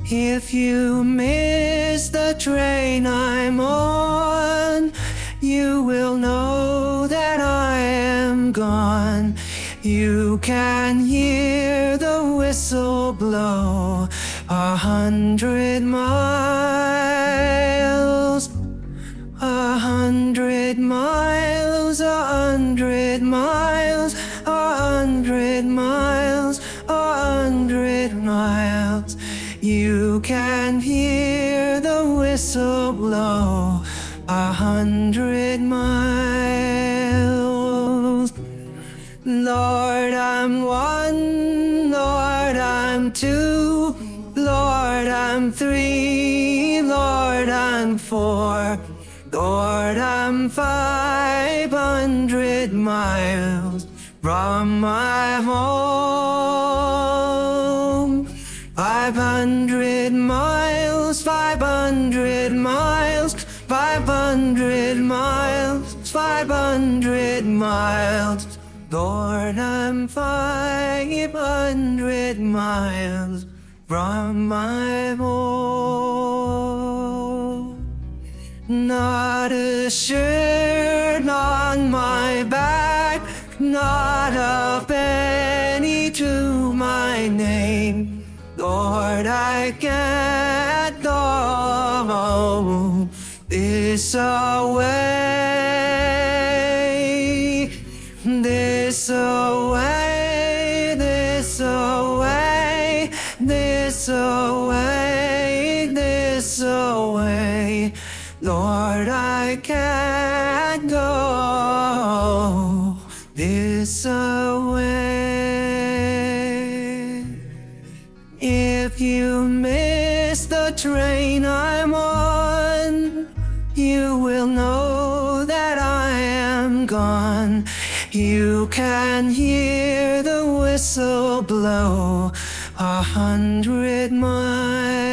If you miss the train I'm on, you will know that I am gone. You can hear the whistle blow 100 miles, 100 miles, 100 miles, 100 miles, 100 miles. You can hear the whistle blow 100 miles. Lord, I'm one, Lord, I'm two, Lord, I'm three, Lord, I'm four, Lord, I'm 500 miles from my home. 500 miles, 500 miles, 500 miles, 500 miles. Lord, I'm 500 miles from my home. Not a shirt on my back, not a penny to my name. Lord, I can't go this away, this away, this away, this away, this away. Lord, I can't go this away. If you miss the train I'm on, you will know that I am gone. You can hear the whistle blow 100 miles.